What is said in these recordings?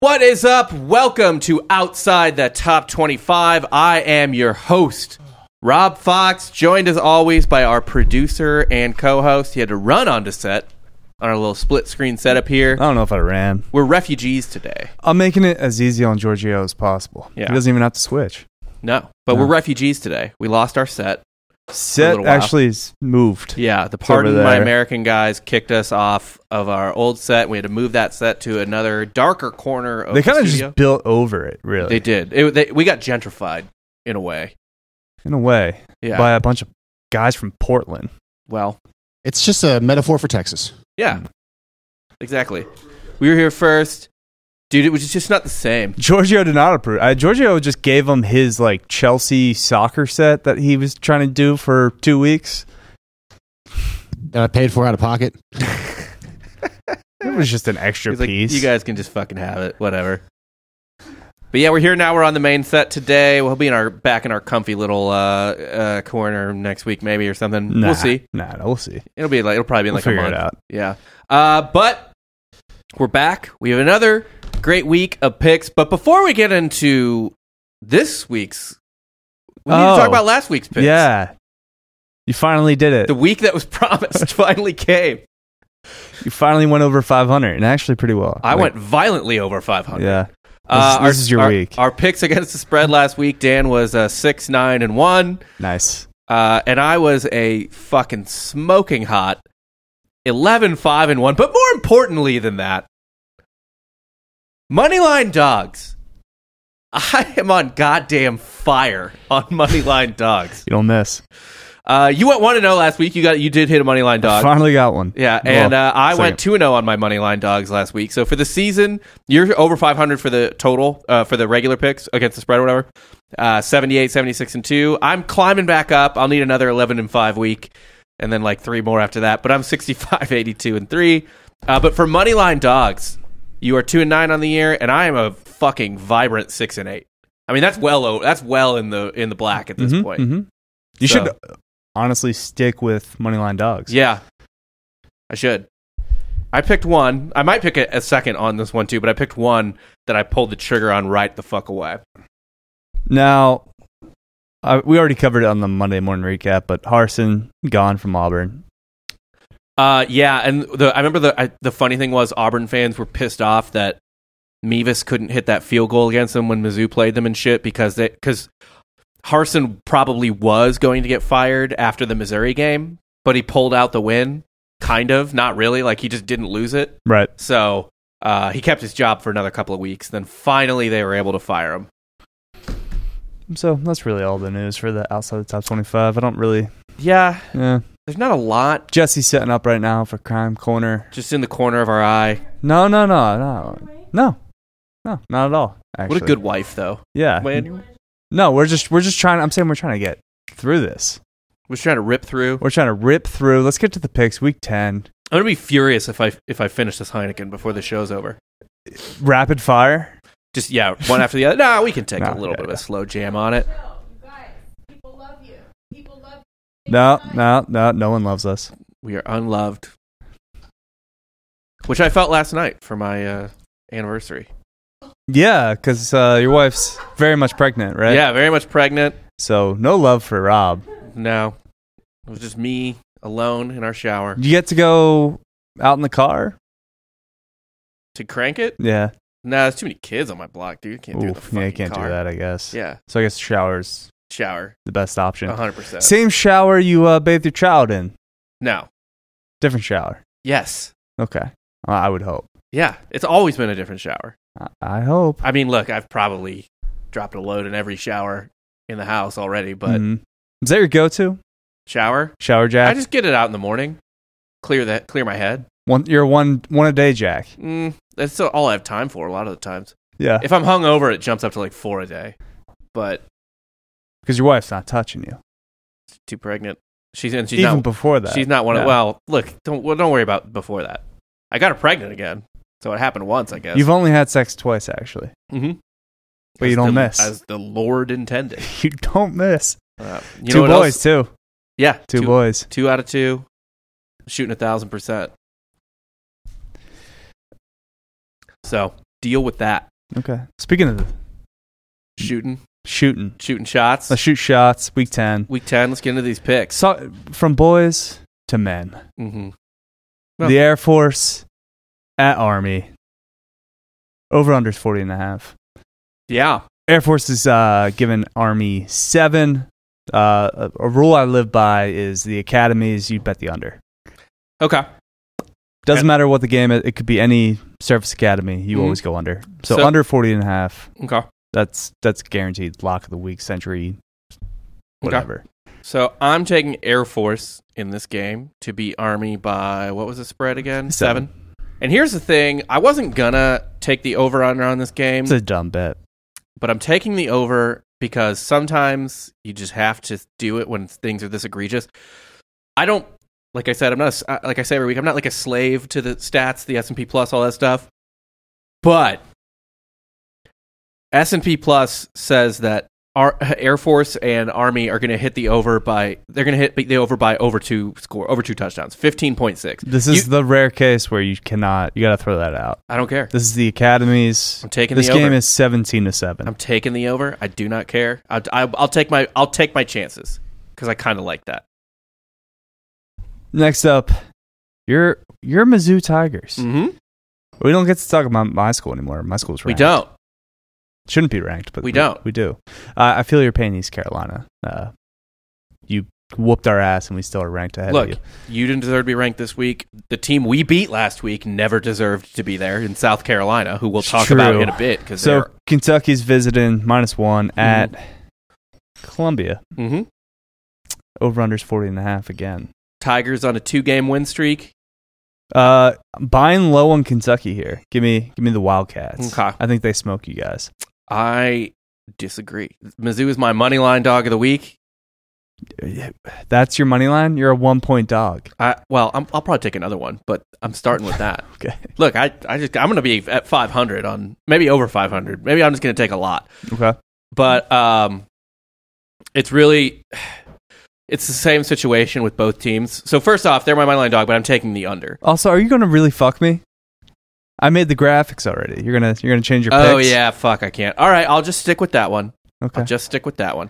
What is up? Welcome to Outside the Top 25. I am your host, Rob Fox, joined as always by our producer and co-host. He had to run onto set on our little split screen setup here. I don't know if I ran. We're refugees today. I'm making it as easy on Giorgio as possible. Yeah. He doesn't even have to switch. No, but we're refugees today. We lost our set. Set actually is moved. Yeah, the Pardon My American guys kicked us off of our old set. We had to move that set to another darker corner of They kind the of studio. just built over it, really. They did. We got gentrified in a way. In a way. Yeah. By a bunch of guys from Portland. Well, it's just a metaphor for Texas. Yeah. Exactly. We were here first. Dude, it was just not the same. Giorgio did not approve. Giorgio just gave him his Chelsea soccer set that he was trying to do for 2 weeks. That I paid for out of pocket. It was just an extra piece. You guys can just fucking have it. Whatever. But yeah, we're here now. We're on the main set today. We'll be back in our comfy little corner next week, maybe, or something. We'll see. We'll see. It'll probably be in we'll like a month. It out. Yeah. But we're back. We have another great week of picks. But before we get into this week's, we need to talk about last week's picks. Yeah. You finally did it. The week that was promised finally came. You finally went over 500, and actually pretty well. I went violently over 500. Yeah. This is your week. Our picks against the spread last week, Dan was 6-9-1. Nice. And I was a fucking smoking hot 11-5-1. But more importantly than that, Moneyline Dogs. I am on goddamn fire on Moneyline Dogs. You don't miss. You went 1-0 last week. You did hit a Moneyline Dog. I finally got one. Yeah, and I went 2-0 on my Moneyline Dogs last week. So for the season, you're over 500 for the total, for the regular picks against the spread or whatever. 78, 76-2. I'm climbing back up. I'll need another 11-5 week, and then like 3 more after that. But I'm 65, 82-3. But for Moneyline Dogs, you are 2-9 on the year, and I am a fucking vibrant 6-8. I mean, that's well in the black at this point. Mm-hmm. You should honestly stick with Moneyline Dogs. Yeah, I should. I picked one. I might pick a second on this one too, but I picked one that I pulled the trigger on right the fuck away. Now, we already covered it on the Monday morning recap, but Harsin gone from Auburn. Yeah, and I remember the funny thing was Auburn fans were pissed off that Mevis couldn't hit that field goal against them when Mizzou played them and shit because Harsin probably was going to get fired after the Missouri game, but he pulled out the win, kind of, not really, like he just didn't lose it. Right. So he kept his job for another couple of weeks. Then finally they were able to fire him. So that's really all the news for the outside the top 25. I don't really... Yeah. Yeah. There's not a lot. Jesse's setting up right now for Crime Corner. Just in the corner of our eye. No, not at all. Actually. What a good wife, though. Yeah. No, we're just trying. I'm saying we're trying to get through this. We're trying to rip through. We're trying to rip through. Let's get to the picks. Week 10. I'm gonna be furious if I finish this Heineken before the show's over. Rapid fire. Just one after the other. Nah, we can take a little bit of a slow jam on it. People love you. People love you. No one loves us. We are unloved. Which I felt last night for my anniversary. Yeah, because your wife's very much pregnant, right? Yeah, very much pregnant. So no love for Rob. No. It was just me alone in our shower. You get to go out in the car? To crank it? Yeah. Nah, there's too many kids on my block, dude. You can't do the fucking Yeah, you can't car. do that, I guess. Yeah. So I guess shower's Shower. the best option. 100%. Same shower you bathed your child in? No. Different shower? Yes. Okay. I would hope. Yeah. It's always been a different shower. I hope. I mean, look, I've probably dropped a load in every shower in the house already, but Is that your go-to? shower? Shower jack? I just get it out in the morning. Clear my head. You're one a day jack. That's all I have time for a lot of the times. Yeah. If I'm hungover, it jumps up to like 4 a day. But because your wife's not touching you. she's too pregnant. She's Even not, before that. She's not one of. Yeah. Well, look, don't worry about before that. I got her pregnant again, so it happened once, I guess. You've only had sex twice, actually. Mm-hmm. But you don't miss. As the Lord intended. You don't miss. You 2 boys, too. Yeah. 2 boys. 2 out of 2. Shooting 1,000%. So, deal with that. Okay. Speaking of Shooting let's shots. shoot shots. Week 10. Week 10. Let's get into these picks. So, from boys to men. Mm-hmm. The Air Force at Army. Over under 40.5. Yeah. Air Force is giving Army 7. A rule I live by is the academies, you bet the under. Okay. Doesn't matter what the game is. It could be any service academy. You always go under. So under 40.5. Okay. That's guaranteed lock of the week, century, whatever. Okay. So I'm taking Air Force in this game to beat Army by, what was the spread again? 7. And here's the thing. I wasn't going to take the over-under on this game. It's a dumb bet. But I'm taking the over because sometimes you just have to do it when things are this egregious. I don't, like I said, I'm not, like I say every week, I'm not like a slave to the stats, the S&P Plus, all that stuff. But S&P Plus says that our Air Force and Army are going to hit the over by, they're going to hit the over by over 2 touchdowns, 15.6. This is the rare case where you got to throw that out. I don't care. This is the academies. I'm taking this the over. This game is 17-7. I'm taking the over. I do not care. I'll take my chances because I kind of like that. Next up, your Mizzou Tigers. Mm-hmm. We don't get to talk about my school anymore. My school's ranked. We don't. Shouldn't be ranked, but we don't. We do. I feel your pain, East Carolina. You whooped our ass, and we still are ranked ahead of you. Look, you didn't deserve to be ranked this week. The team we beat last week never deserved to be there in South Carolina, who we'll talk about in a bit. So Kentucky's visiting -1 at Columbia. Mm-hmm. Over-under's 40.5 again. Tigers on a 2-game win streak. Buying low on Kentucky here. Give me the Wildcats. Okay. I think they smoke you guys. I disagree. Mizzou is my money line dog of the week. That's your money line? You're a 1-point dog. I'll probably take another one, but I'm starting with that. Okay. Look, I'm going to be at 500 on maybe over 500. Maybe I'm just going to take a lot. Okay. But it's the same situation with both teams. So first off, they're my money line dog, but I'm taking the under. Also, are you going to really fuck me? I made the graphics already. You're gonna change your picks? Oh yeah, fuck, I can't. All right, I'll just stick with that one. Okay. I'll just stick with that one.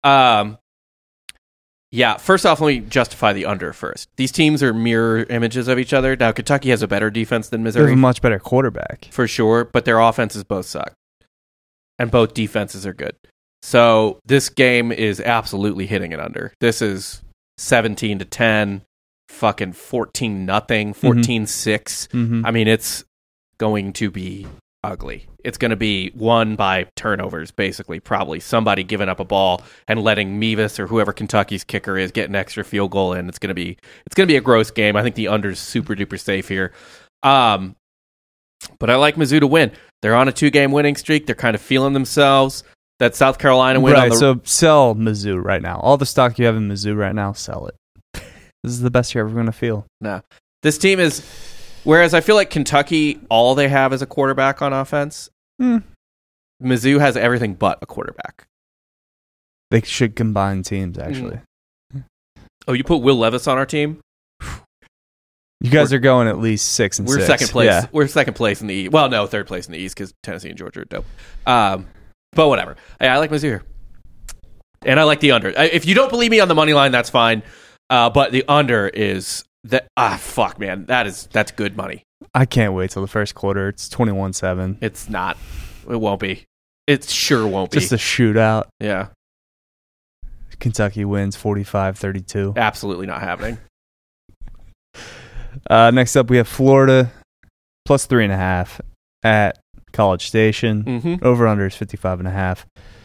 Yeah, first off, let me justify the under first. These teams are mirror images of each other. Now, Kentucky has a better defense than They have Missouri. a much better quarterback. For sure, but their offenses both suck. And both defenses are good. So this game is absolutely hitting it under. This is 17-10, fucking 14-0, 14-6. Mm-hmm. I mean, it's going to be ugly. It's going to be won by turnovers, basically. Probably somebody giving up a ball and letting Mevis or whoever Kentucky's kicker is get an extra field goal in. It's going to be a gross game. I think the under's super duper safe here. But I like Mizzou to win. They're on a 2-game winning streak. They're kind of feeling themselves. That South Carolina win. Right, so sell Mizzou right now. All the stock you have in Mizzou right now, sell it. This is the best you're ever going to feel. No. This team is... Whereas I feel like Kentucky, all they have is a quarterback on offense. Mizzou has everything but a quarterback. They should combine teams, actually. Oh, you put Will Levis on our team? You guys are going at least 6 and 6. We're second place. Yeah. We're second place in the East. Well, no, third place in the East because Tennessee and Georgia are dope. But whatever. Hey, I like Mizzou here. And I like the under. If you don't believe me on the money line, that's fine. But the under is... fuck, man. That's good money. I can't wait till the first quarter. It's 21-7. It's not. It won't be. It sure won't be. Just a shootout. Yeah. Kentucky wins 45-32. Absolutely not happening. Next up, we have Florida plus 3.5 at College Station. Mm-hmm. Over under is 55.5.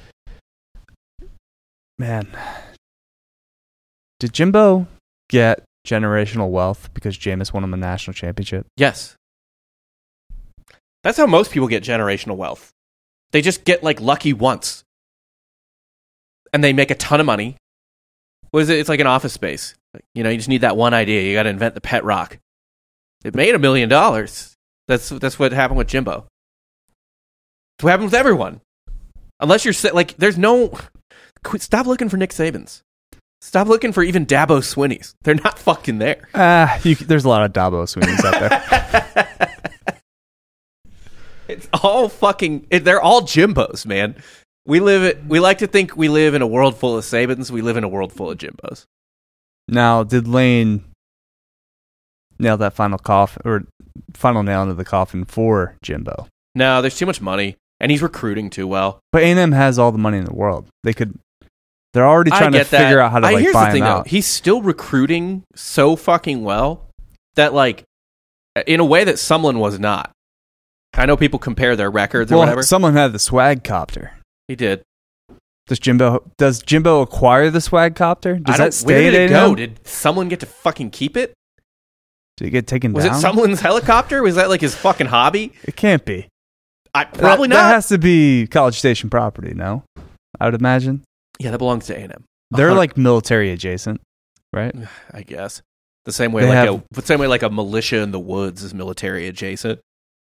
Man, did Jimbo get generational wealth because Jameis won him a national championship? Yes. That's how most people get generational wealth. They just get lucky once. And they make a ton of money. What is it? It's like an Office Space. You just need that one idea. You got to invent the pet rock. It made $1 million. That's what happened with Jimbo. It's what happened with everyone. Unless you're there's no... Stop looking for Nick Sabans. Stop looking for even Dabo Swinney's. They're not fucking there. There's a lot of Dabo Swinney's out there. It's all fucking. They're all Jimbos, man. We like to think we live in a world full of Sabans. We live in a world full of Jimbos. Now, did Lane nail that final nail into the coffin for Jimbo? No, there's too much money, and he's recruiting too well. But A&M has all the money in the world. They're already trying to figure out how to here's buy the thing, him out. Though. He's still recruiting so fucking well that, like, in a way that Sumlin was not. I know people compare their records or whatever. Someone had the swag copter. He did. Does Jimbo acquire the swag copter? Does that stay where did it at go? A&M? Did someone get to fucking keep it? Did it get taken Was down? it Sumlin's helicopter? Was that like his fucking hobby? It can't be. Probably not. That has to be College Station property, no? I would imagine. Yeah, that belongs to A&M. They're like military adjacent, right? I guess. The same way like a militia in the woods is military adjacent.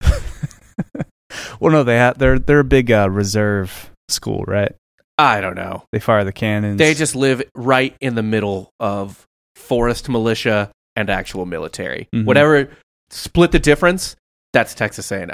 Well, no, they're a big reserve school, right? I don't know. They fire the cannons. They just live right in the middle of forest militia and actual military. Mhm. Whatever, split the difference, that's Texas A&M.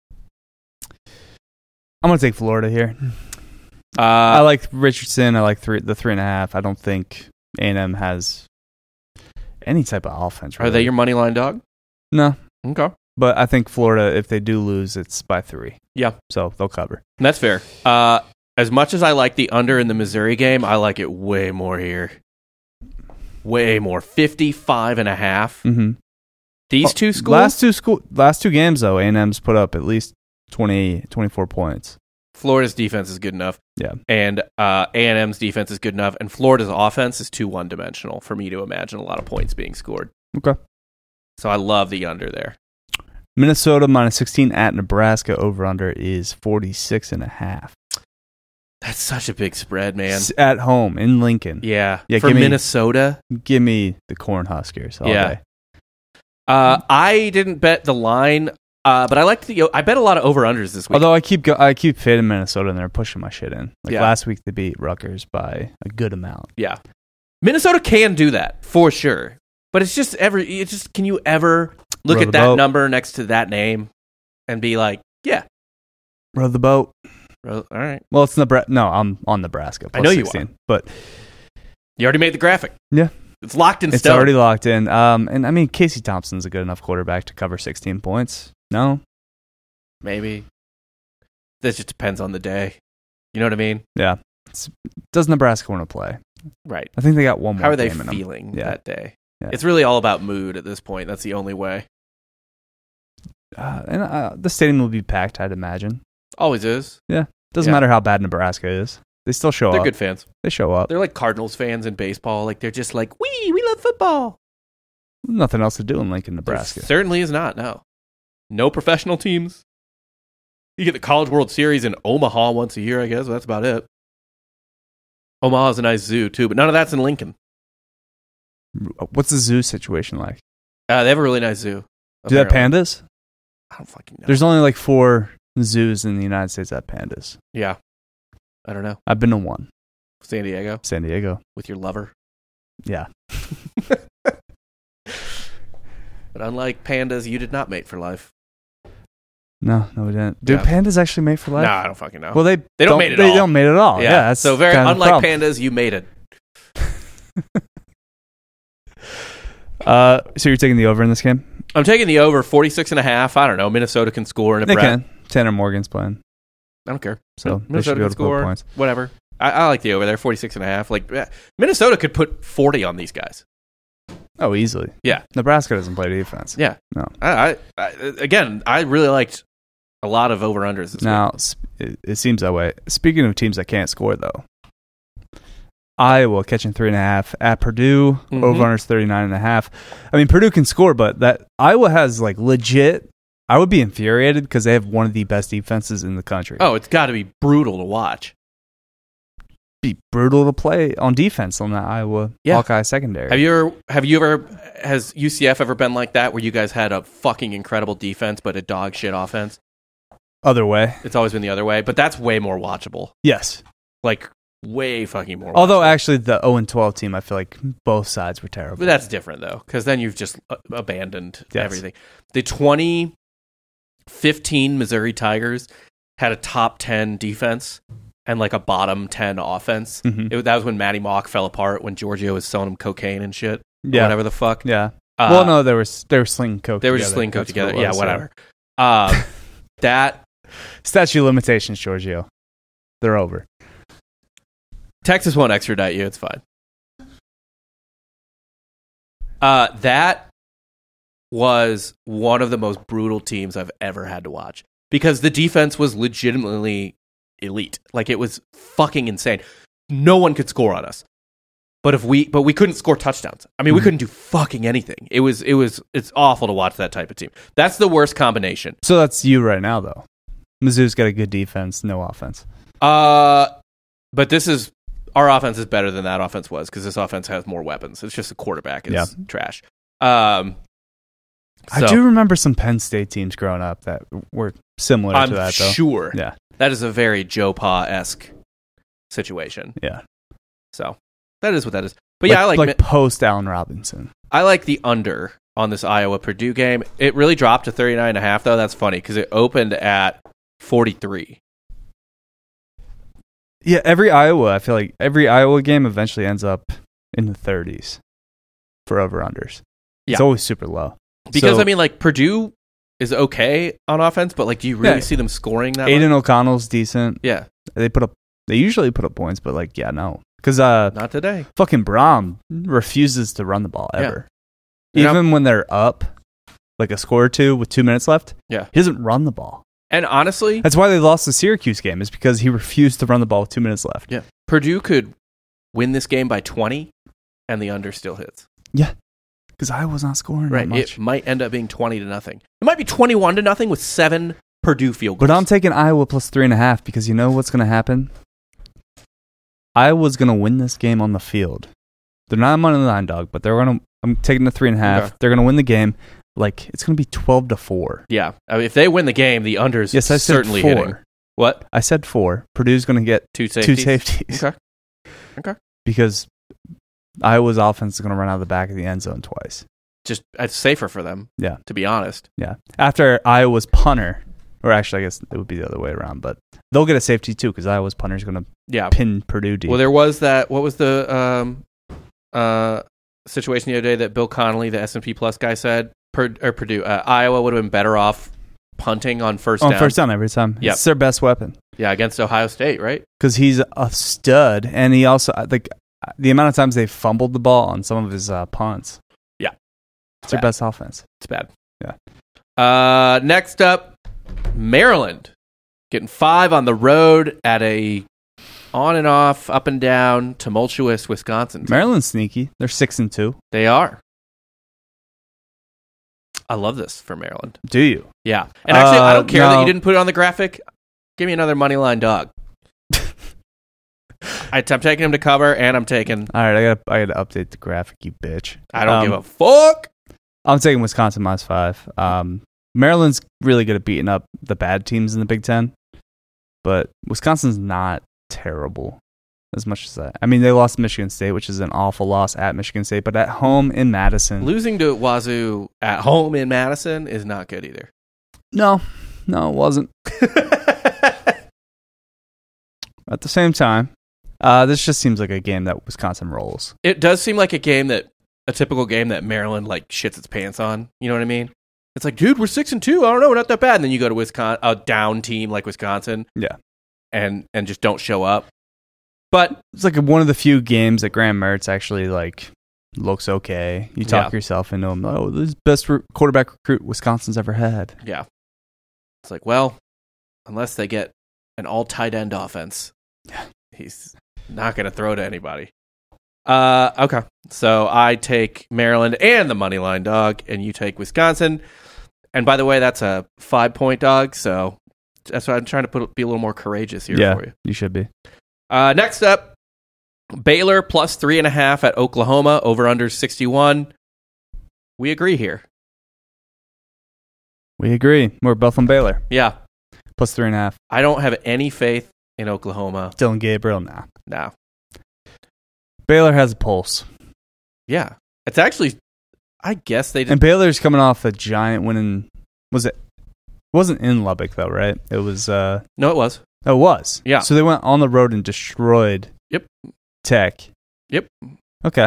I'm going to take Florida here. I like Richardson. I like the 3.5. I don't think A&M has any type of offense. Really. Are they your money line dog? No. Okay. But I think Florida, if they do lose, it's by 3. Yeah. So they'll cover. That's fair. As much as I like the under in the Missouri game, I like it way more here. Way more. 55.5. Mm-hmm. These two schools? Last two games, though, A&M's put up at least 24 points. Florida's defense is good enough. Yeah. And A&M's defense is good enough. And Florida's offense is too one-dimensional for me to imagine a lot of points being scored. Okay. So I love the under there. Minnesota minus 16 at Nebraska. Over-under is 46.5. That's such a big spread, man. At home in Lincoln. Yeah. Yeah, for Minnesota. Give me the Cornhuskers all day. I didn't bet the line, but I bet a lot of over-unders this week. Although I keep fading Minnesota and they're pushing my shit in. Last week they beat Rutgers by a good amount. Yeah. Minnesota can do that for sure. But it's just can you ever look at that number next to that name and be like, yeah. Row the boat. All right. Well, it's Nebraska. No, I'm on Nebraska. I know 16, you are. But you already made the graphic. Yeah. It's locked in stone. It's already locked in. And I mean, Casey Thompson's a good enough quarterback to cover 16 points. No? Maybe. This just depends on the day. You know what I mean? Yeah. Does Nebraska want to play? Right. I think they got one more. How are they game in them. feeling that day? Yeah. It's really all about mood at this point. That's the only way. And the stadium will be packed, I'd imagine. Always is. Yeah. Doesn't matter how bad Nebraska is. They still show up. They're good fans. They show up. They're like Cardinals fans in baseball. Like they're just like, we love football. Nothing else to do in Lincoln, Nebraska. There certainly is not, no. No professional teams. You get the College World Series in Omaha once a year, I guess. But that's about it. Omaha's a nice zoo, too, but none of that's in Lincoln. What's the zoo situation like? They have a really nice zoo. Do they have pandas? I don't fucking know. There's only like 4 zoos in the United States that have pandas. Yeah. I don't know. I've been to one. San Diego? San Diego. With your lover? Yeah. But unlike pandas, you did not mate for life. No, we didn't. Do pandas actually mate for life? No, I don't fucking know. Well, they don't mate at all. They don't mate at all. Yeah. That's so very kind of unlike pandas, you mated. So you're taking the over in this game? I'm taking the over 46.5. I don't know. Minnesota can score. They can. Tanner Morgan's playing. I don't care. So Minnesota they should be able can score. Points. Whatever. I like the over there. 46.5. Like Minnesota could put 40 on these guys. Oh, easily. Yeah. Nebraska doesn't play defense. Yeah. No. Again, I really liked a lot of over-unders this now, week. It seems that way. Speaking of teams that can't score, though, Iowa catching 3.5 at Purdue. Mm-hmm. Over-unders 39.5. I mean, Purdue can score, but that Iowa has like legit. I would be infuriated because they have one of the best defenses in the country. Oh, it's got to be brutal to watch. Be brutal to play on defense on that Iowa Hawkeye secondary. Has UCF ever been like that where you guys had a fucking incredible defense but a dog shit offense? Other way. It's always been the other way, but that's way more watchable. Yes. Like way fucking more watchable. Although actually the 0-12 team, I feel like both sides were terrible. But that's different though, because then you've just abandoned everything. The 20 15 Missouri Tigers had a top 10 defense and like a bottom 10 offense. Mm-hmm. That was when Matty Mock fell apart, when Giorgio was selling him cocaine and shit. Yeah. Whatever the fuck. Yeah. Well, no, they were slinging coke. They were together. just slinging coke That's together. what it Yeah, was, whatever. so. That Statute of limitations, Giorgio. They're over. Texas won't extradite you. It's fine. That was one of the most brutal teams I've ever had to watch because the defense was legitimately elite. Like, it was fucking insane. No one could score on us. But we couldn't score touchdowns. I mean, we couldn't do fucking anything. It's awful to watch that type of team. That's the worst combination. So that's you right now, though. Mizzou's got a good defense, no offense. But our offense is better than that offense was because this offense has more weapons. It's just the quarterback is trash. I do remember some Penn State teams growing up that were similar to that, though. I'm sure. Yeah. That is a very Joe Pa-esque situation. Yeah. So that is what that is. But yeah, I like post Allen Robinson. I like the under on this Iowa-Purdue game. It really dropped to 39.5, though. That's funny because it opened at 43. Yeah, I feel like every Iowa game eventually ends up in the 30s for over-unders. Yeah. It's always super low. Because, I mean, like, Purdue is okay on offense, but, like, do you really see them scoring that Aiden much? O'Connell's decent. Yeah. They usually put up points, but, like, yeah, no. Because not today. Fucking Braum refuses to run the ball ever. Yeah. Even when they're up, like a score or two with 2 minutes left, he doesn't run the ball. And honestly, that's why they lost the Syracuse game, is because he refused to run the ball with 2 minutes left. Yeah. Purdue could win this game by 20, and the under still hits. Yeah. Because Iowa's not scoring that much. It might end up being 20-0. It might be 21-0 with 7 Purdue field goals. But I'm taking Iowa plus 3.5 because you know what's going to happen? Iowa's going to win this game on the field. They're not a money line dog, but I'm taking the 3.5. Okay. They're going to win the game. Like, it's going to be 12-4. Yeah. I mean, if they win the game, the under's certainly 4. hitting. What? I said 4. Purdue's going to get 2 safeties. Okay. Because Iowa's offense is going to run out of the back of the end zone twice. Just, it's safer for them. Yeah. To be honest. Yeah. After Iowa's punter, or actually, I guess it would be the other way around, but they'll get a safety too because Iowa's punter is going to pin Purdue deep. Well, there was that. What was the situation the other day that Bill Connolly, the S&P Plus guy, said? Purdue, Iowa would have been better off punting on first down. On first down every time. Yep. It's their best weapon. Yeah, against Ohio State, right? Because he's a stud, and he also, like, the amount of times they fumbled the ball on some of his punts. Yeah. It's their best offense. It's bad. Yeah. Next up, Maryland. Getting 5 on the road at a on and off, up and down, tumultuous Wisconsin team. Maryland's sneaky. They're 6-2. They are. I love this for Maryland. Do you? Yeah. And actually, I don't care that you didn't put it on the graphic. Give me another money line dog. I'm taking him to cover, and I'm taking... All right, I got to update the graphic, you bitch. I don't give a fuck. I'm taking Wisconsin -5. Maryland's really good at beating up the bad teams in the Big Ten, but Wisconsin's not terrible as much as that. I mean, they lost to Michigan State, which is an awful loss at Michigan State, but at home in Madison. Losing to Wazoo at home in Madison is not good either. No, it wasn't. At the same time, this just seems like a game that Wisconsin rolls. It does seem like a typical game that Maryland like shits its pants on. You know what I mean? It's like, dude, we're 6-2. I don't know, we're not that bad. And then you go to Wisconsin, a down team like Wisconsin, and just don't show up. But it's like one of the few games that Graham Mertz actually like looks okay. You talk yourself into him. Oh, this is the best quarterback recruit Wisconsin's ever had. Yeah, it's like, well, unless they get an all tight end offense, he's not going to throw to anybody. Okay, so I take Maryland and the money line dog, and you take Wisconsin. And by the way, that's a 5-point dog, so that's why I'm trying to be a little more courageous here for you. You should be. Next up, Baylor plus 3.5 at Oklahoma, over under 61. We agree here. We agree. We're both on Baylor. Yeah. Plus 3.5. I don't have any faith in Oklahoma. Dylan Gabriel, nah. No. Baylor has a pulse. Yeah. It's actually, I guess they did. And Baylor's coming off a giant win in, was it wasn't in Lubbock though, right? It was. No, it was. Oh, it was. Yeah. So they went on the road and destroyed. Yep. Tech. Yep. Okay.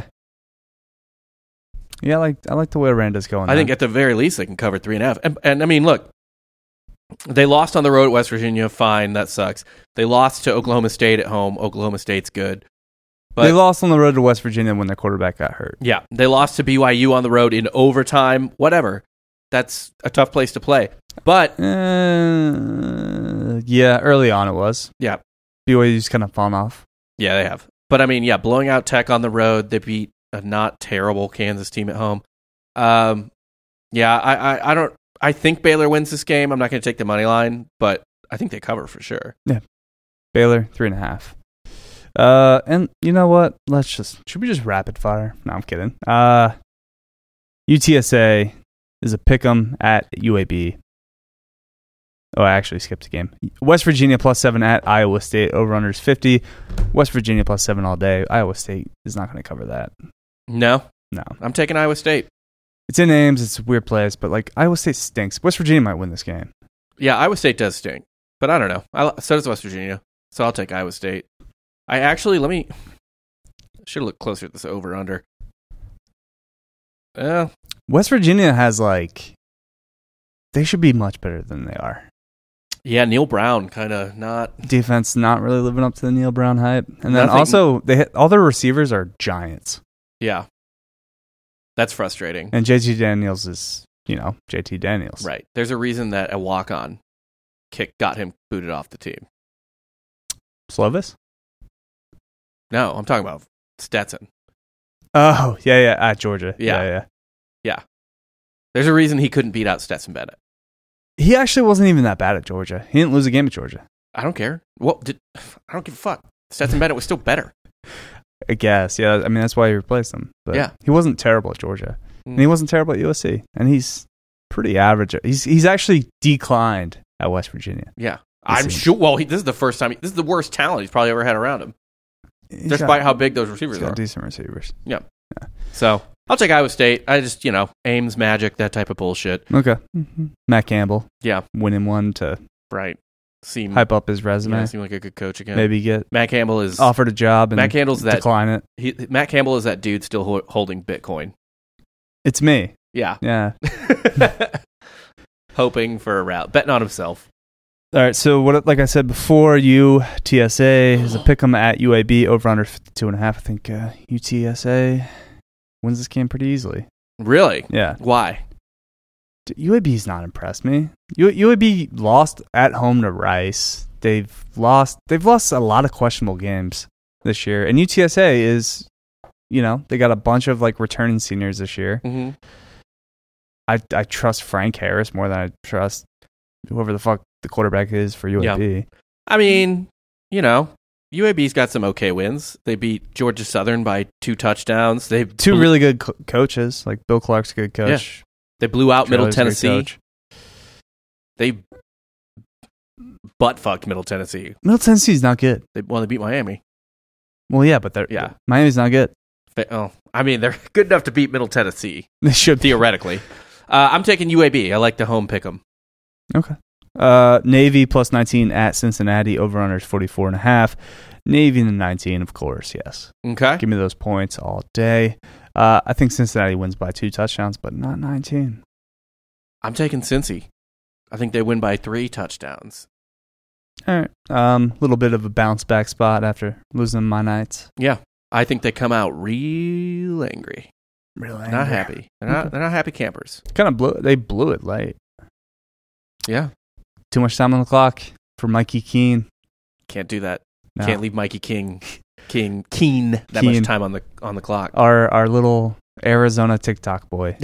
Yeah, I like the way Aranda's going. I think at the very least they can cover 3.5. And I mean, look, they lost on the road at West Virginia. Fine, that sucks. They lost to Oklahoma State at home. Oklahoma State's good. But they lost on the road to West Virginia when their quarterback got hurt. Yeah, they lost to BYU on the road in overtime. Whatever. That's a tough place to play. But yeah, early on it was. Yeah. BYU's kind of fallen off. Yeah, they have. But I mean, yeah, blowing out Tech on the road. They beat a not terrible Kansas team at home. Yeah, I don't. I think Baylor wins this game. I'm not going to take the money line, but I think they cover for sure. Yeah, Baylor 3.5. And you know what? Should we just rapid fire? No, I'm kidding. UTSA is a pick'em at UAB. Oh, I actually skipped a game. West Virginia +7 at Iowa State. Over-unders 50. West Virginia +7 all day. Iowa State is not going to cover that. No. No. I'm taking Iowa State. It's in Ames. It's a weird place, but Iowa State stinks. West Virginia might win this game. Yeah, Iowa State does stink, but I don't know. So does West Virginia, so I'll take Iowa State. I should look closer at this over-under. West Virginia has they should be much better than they are. Yeah, Neil Brown kind of not. Defense not really living up to the Neil Brown hype. And then also, all their receivers are giants. Yeah. That's frustrating. And JT Daniels is, JT Daniels. Right. There's a reason that a walk-on kick got him booted off the team. Slovis? No, I'm talking about Stetson. Oh, yeah, at Georgia. Yeah. There's a reason he couldn't beat out Stetson Bennett. He actually wasn't even that bad at Georgia. He didn't lose a game at Georgia. I don't care. I don't give a fuck. Stetson Bennett was still better. I guess, yeah. I mean, that's why he replaced him. But yeah. He wasn't terrible at Georgia. And he wasn't terrible at USC. And he's pretty average. He's actually declined at West Virginia. Yeah. I'm sure. Well, this is the first time. This is the worst talent he's probably ever had around him. Despite how big those receivers he's got are. Decent receivers. Yeah. So I'll take Iowa State. I just, Ames Magic, that type of bullshit. Okay. Mm-hmm. Matt Campbell. Yeah. Winning one to hype up his resume. Yeah, seem like a good coach again. Maybe get Matt Campbell is offered a job and decline it. Matt Campbell is that dude still holding Bitcoin. It's me. Yeah. Yeah. Hoping for a route. Betting on himself. All right, so like I said before, UTSA is a pick'em at UAB over under 52.5. I think UTSA wins this game pretty easily. Really? Yeah. Why? UAB's not impressed me. UAB lost at home to Rice. They've lost a lot of questionable games this year, and UTSA is, they got a bunch of returning seniors this year. Mm-hmm. I trust Frank Harris more than I trust whoever the fuck the quarterback is for UAB. Yeah. I mean, UAB's got some okay wins. They beat Georgia Southern by 2 touchdowns. They two really good coaches. Bill Clark's a good coach. Yeah. They blew out Middle Tennessee. They butt-fucked Middle Tennessee. Middle Tennessee's not good. They beat Miami. Well, yeah, but Miami's not good. I mean, they're good enough to beat Middle Tennessee. They should theoretically. I'm taking UAB. I like the home pick 'em. Okay. Navy +19 at Cincinnati. Over-unders 44.5. Navy in the 19, of course, yes. Okay. Give me those points all day. I think Cincinnati wins by 2 touchdowns, but not 19. I'm taking Cincy. I think they win by 3 touchdowns. All right. Little bit of a bounce back spot after losing my Knights. Yeah. I think they come out real angry. Real angry. Not happy. They're not happy campers. They blew it late. Yeah. Too much time on the clock for Mikey Keene. Can't do that. No. Can't leave Mikey Keene that much time on the clock. Our little Arizona TikTok boy.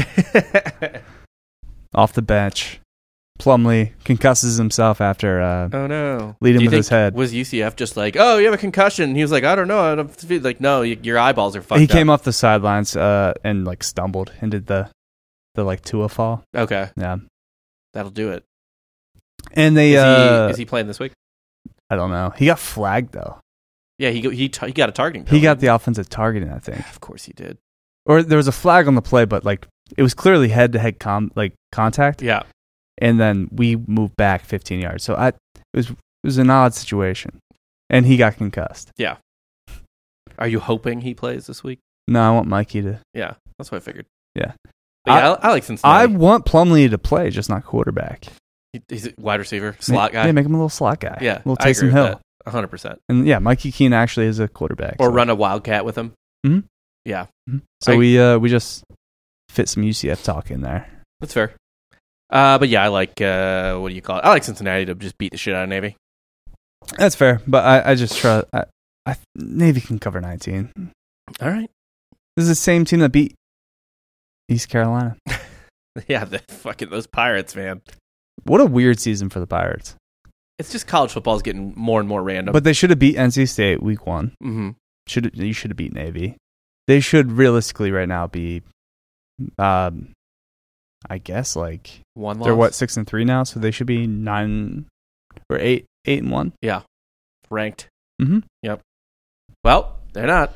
Off the bench. Plumlee concusses himself after oh no, leading with his head. Was UCF just oh, you have a concussion? He was I don't know. I don't feel no, your eyeballs are fucked up. He came off the sidelines and stumbled and did the Tua fall. Okay. Yeah. That'll do it. And they is he playing this week? I don't know. He got flagged though. Yeah, he got a targeting penalty. He got the offensive targeting, I think. Of course he did. Or there was a flag on the play, but it was clearly head-to-head contact. Yeah. and then we moved back 15 yards. So it was an odd situation, and he got concussed. Yeah. Are you hoping he plays this week? No, I want Mikey to. Yeah, that's what I figured. Yeah. But yeah, I like I Cincinnati. want Plumlee to play, just not quarterback. He's a wide receiver, slot guy. Yeah, make him a little slot guy. Yeah, little I agree Taysom with Hill. that, 100%. And yeah, Mikey Keene actually is a quarterback. Or so. run a wildcat with him. Mhm. Yeah. So we just fit some UCF talk in there. That's fair. But yeah, I like, what do you call it? I like Cincinnati to just beat the shit out of Navy. That's fair, but I just try. Navy can cover 19. All right. This is the same team that beat East Carolina. Yeah, those Pirates, man. What a weird season for the Pirates. It's just college football is getting more and more random. But they should have beat NC State week 1. Mm-hmm. You should have beat Navy. They should realistically right now be, I guess like one loss. they're 6-3 now, so they should be 9 or 8-1. Yeah, ranked. Mm-hmm. Yep. Well, they're not.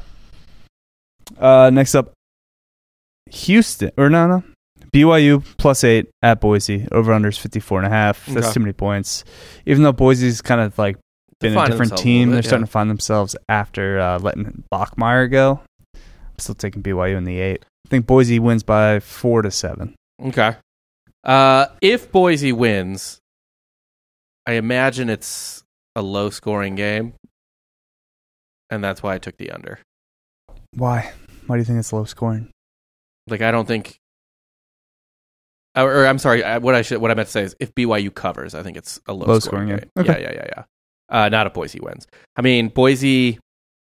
Next up, Houston BYU +8 at Boise. Over under is 54.5. That's Okay. too many points. Even though Boise's kind of like been a Defining different themselves a team, little bit, they're starting to find themselves after letting Bachmeier go. I'm still taking BYU in the 8. I think Boise wins by 4-7. Okay. If Boise wins, I imagine it's a low-scoring game, and that's why I took the under. Why? Why do you think it's low scoring? Like, I don't think. Or I'm sorry. What I meant to say is, if BYU covers, I think it's a low-scoring game. Okay. Yeah. Not if Boise wins. I mean, Boise.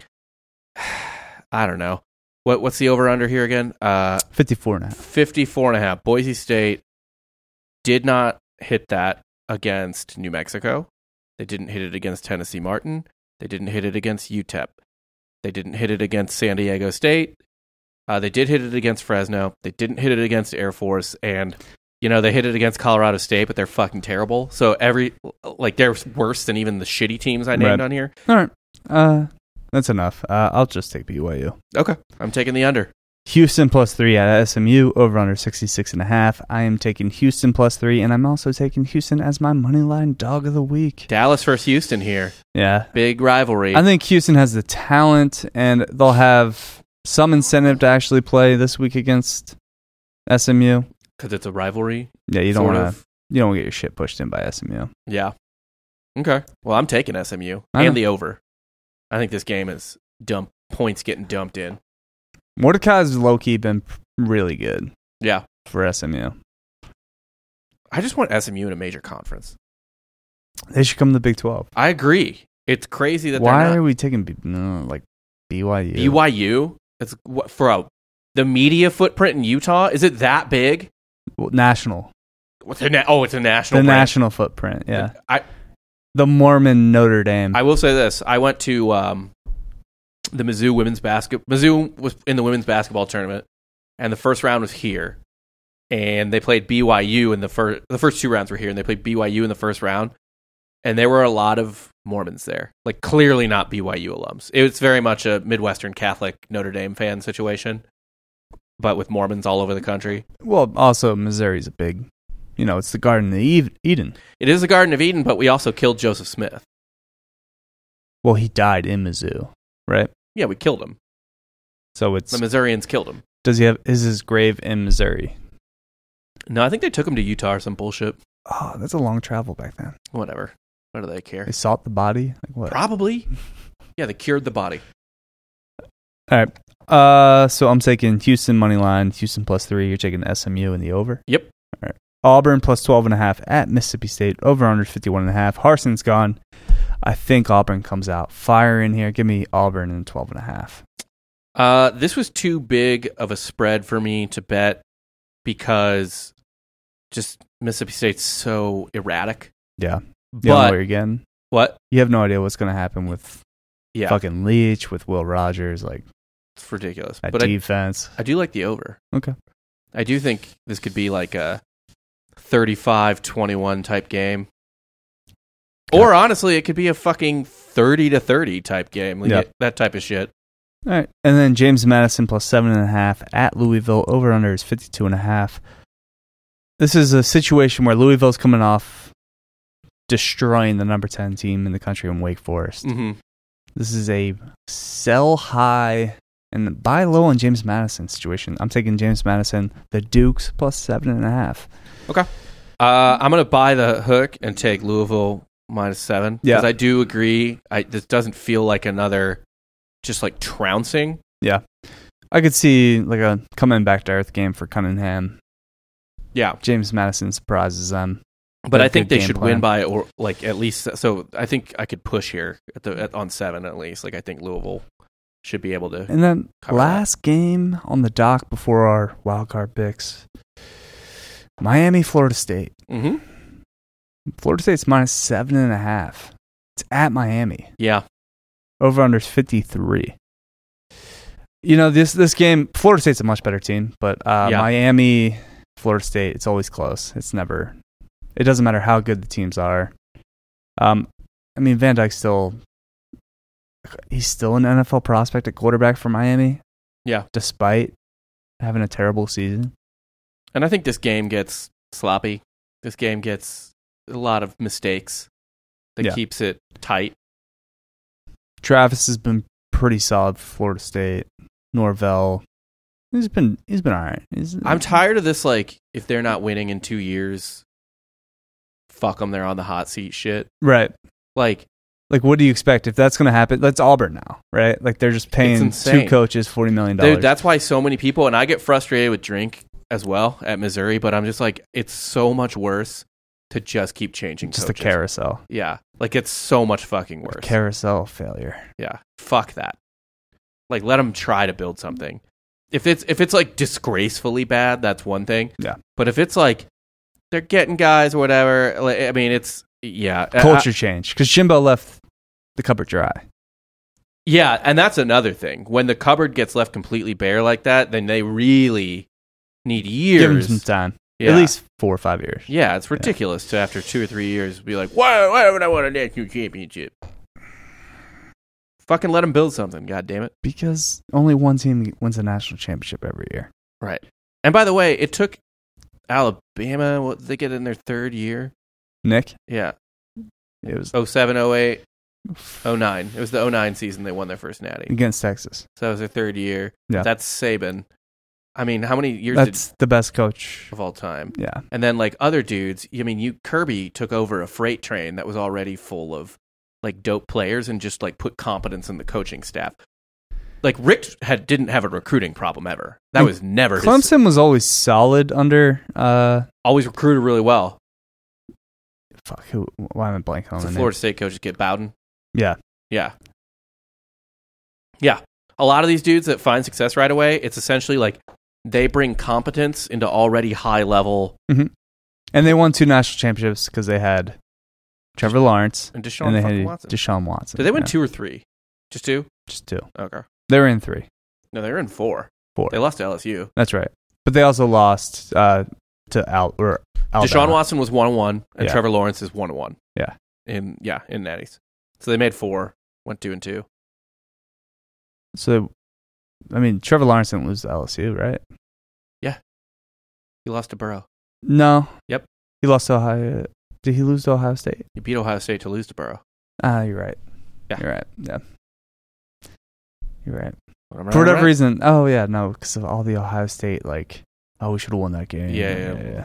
I don't know. What's the over/under here again? 54.5. 54.5. Boise State did not hit that against New Mexico. They didn't hit it against Tennessee Martin. They didn't hit it against UTEP. They didn't hit it against San Diego State. They did hit it against Fresno. They didn't hit it against Air Force. And, they hit it against Colorado State, but they're fucking terrible. So they're worse than even the shitty teams I named on here. All right. That's enough. I'll just take BYU. Okay. I'm taking the under. Houston +3 at SMU. Over under 66.5. I am taking Houston +3, and I'm also taking Houston as my moneyline dog of the week. Dallas versus Houston here. Yeah. Big rivalry. I think Houston has the talent, and they'll have some incentive to actually play this week against SMU. Because it's a rivalry. Yeah, you don't want to get your shit pushed in by SMU. Yeah. Okay. Well, I'm taking SMU I know. and the over. I think this game is points getting dumped in. Mordecai's low-key been really good. Yeah. For SMU. I just want SMU in a major conference. They should come to the Big 12. I agree. It's crazy that Why they're not. are we taking BYU? BYU? It's the media footprint in Utah. Is it that big? Well, national. It's a national. The brand. national footprint, yeah. The Mormon Notre Dame. I will say this. I went to the Mizzou women's basketball. Mizzou was in the women's basketball tournament, and the first round was here. And they played BYU in the first 2 rounds were here, and they played BYU in the first round. And there were a lot of Mormons there. Like, clearly not BYU alums. It was very much a Midwestern Catholic Notre Dame fan situation, but with Mormons all over the country. Well, also, Missouri's a big, it's the Garden of Eden. It is the Garden of Eden, but we also killed Joseph Smith. Well, he died in Mizzou, right? Yeah, we killed him. So it's... The Missourians killed him. Is his grave in Missouri? No, I think they took him to Utah or some bullshit. Oh, that's a long travel back then. Whatever. What do they care? They salt the body? Like what? Probably. Yeah, they cured the body. All right. So I'm taking Houston money line, Houston +3. You're taking SMU in the over? Yep. All right. Auburn +12.5 at Mississippi State. Over under 51.5. Harson's gone. I think Auburn comes out fire in here. Give me Auburn in 12.5. This was too big of a spread for me to bet because just Mississippi State's so erratic. Yeah. You don't know what you're getting. What? You have no idea what's going to happen with fucking Leach, with Will Rogers. Like, it's ridiculous. That but defense. I do like the over. Okay. I do think this could be like a 35-21 type game. Okay. Or honestly, it could be a fucking 30-30 type game. Like that type of shit. All right. And then James Madison +7.5 at Louisville. Over under is 52.5. This is a situation where Louisville's coming off destroying the number 10 team in the country in Wake Forest. Mm-hmm. This is a sell high and buy low on James Madison situation. I'm taking James Madison, the Dukes, plus 7.5. Okay. I'm going to buy the hook and take Louisville -7. Yeah. Because I do agree. This doesn't feel like another just like trouncing. Yeah. I could see like a coming back to earth game for Cunningham. Yeah. James Madison surprises them. But I think Good they game should plan. win by, or like at least, so I think I could push here on 7 at least. Like I think Louisville should be able to. And then cover last game on the dock before our wild card picks, Miami, Florida State. Mm-hmm. Florida State's -7.5. It's at Miami. Yeah. Over under's 53. You know, this game, Florida State's a much better team, but Yeah. Miami, Florida State, it's always close. It doesn't matter how good the teams are. I mean, Van Dyke's he's still an NFL prospect at quarterback for Miami. Yeah. Despite having a terrible season. And I think this game gets sloppy. This game gets a lot of mistakes that Yeah. keeps it tight. Travis has been pretty solid for Florida State. Norvell, he's been all right. I'm tired of this, like, if they're not winning in 2 years, fuck them, they're on the hot seat shit. Right. Like, What do you expect if that's going to happen? That's Auburn now, right? Like they're just paying insane. 2 coaches $40 million. dude, that's why so many people, and I get frustrated with Drink as well at Missouri, but I'm just like, it's so much worse to just keep changing just coaches. a carousel. Yeah. Like, it's so much fucking worse. Carousel failure. Yeah. Fuck that. Like, let them try to build something. If it's like disgracefully bad, that's one thing. Yeah. But if it's like they're getting guys or whatever, like, I mean, it's Culture change because Jimbo left the cupboard dry. Yeah, and that's another thing. When the cupboard gets left completely bare like that, then they really need years. Give him some time. Yeah. At least 4 or 5 years. Yeah, it's ridiculous to after 2 or 3 years be like, why would I want a national championship? Fucking let them build something, god damn it. Because only one team wins a national championship every year. Right. And by the way, it took Alabama, what did they get in their 3rd year? Nick? Yeah. It was 07, 08, 09. It was the 09 season they won their first natty. against Texas. So that was their 3rd year. Yeah. That's Saban. I mean, how many years That's the best coach. of all time? Yeah. And then like other dudes, I mean, Kirby took over a freight train that was already full of like dope players and just like put competence in the coaching staff. Like Rick didn't have a recruiting problem ever. That And was never his, Clemson was always solid under always recruited really well. why am I blanking on It's the the name? Florida State coach get Bowden. Yeah. Yeah. Yeah. A lot of these dudes that find success right away, it's essentially like they bring competence into already high level. And they won 2 national championships because they had Trevor Lawrence And Deshaun and they fucking had Watson. Deshaun Watson. Did they win Yeah. 2 or 3? Just 2? Just 2. Okay. They were in 3. No, they were in 4. 4. They lost to LSU. That's right. But they also lost to Alabama. Deshaun Watson was 1-1, and Yeah. Trevor Lawrence is 1-1. Yeah. In Natties. So they made 4, went 2-2. So, I mean, Trevor Lawrence didn't lose to LSU, right? He lost to Burrow. No. Yep. He lost to Ohio. Did he lose to Ohio State? He beat Ohio State to lose to Burrow. You're right. Yeah. You're right. Yeah. You're right. Am I For whatever right? reason. Oh, yeah. No, because of all the Ohio State, like, we should have won that game. Yeah.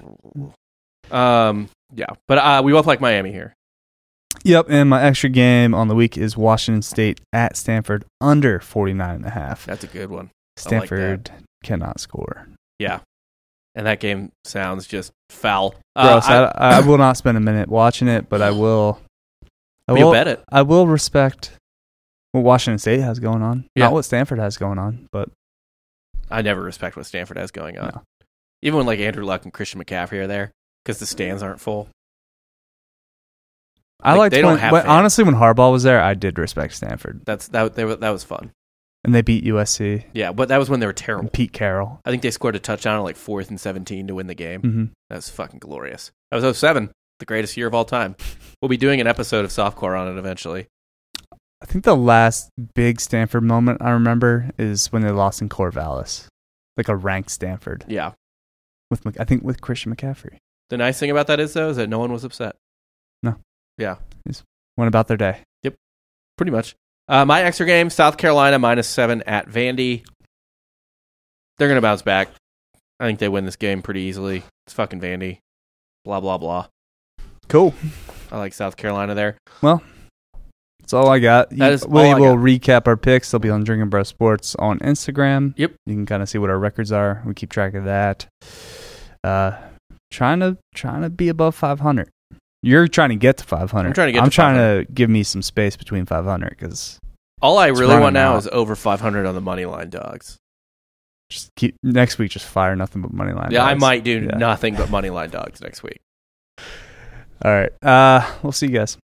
Yeah. But we both like Miami here. Yep. And my extra game on the week is Washington State at Stanford under 49.5. That's a good one. Stanford cannot score. Yeah. And that game sounds just foul. Gross. I will not spend a minute watching it, but I will. You'll bet it. I will respect what Washington State has going on. Yeah. Not what Stanford has going on, but I never respect what Stanford has going on. No. Even when like Andrew Luck and Christian McCaffrey are there because the stands aren't full. I Like, liked they don't have when fans. honestly when Harbaugh was there, I did respect Stanford, That was fun. and they beat USC Yeah, but that was when they were terrible. and Pete Carroll. I think they scored a touchdown on like 4th and 17 to win the game. Mm-hmm. That was fucking glorious. That was 07, the greatest year of all time. We'll be doing an episode of Softcore on it eventually. I think the last big Stanford moment I remember is when they lost in Corvallis, like a ranked Stanford Yeah. with Christian McCaffrey. The nice thing about that is that no one was upset. No. Yeah. Went about their day. Pretty much. My extra game, South Carolina -7 at Vandy. They're going to bounce back. I think they win this game pretty easily. It's fucking Vandy. Blah, blah, blah. Cool. I like South Carolina there. Well, that's all I got. Willie will recap our picks. They'll be on Drinking Bro Sports on Instagram. Yep. You can kind of see what our records are. We keep track of that. Trying to be above 500. You're trying to get to 500. I'm trying to give me some space between 500 because all I really want now out. is over 500 on the money line dogs. Just keep next week. Just fire nothing but money line. Yeah, dogs. I might do nothing but money line dogs next week. All right. We'll see you guys.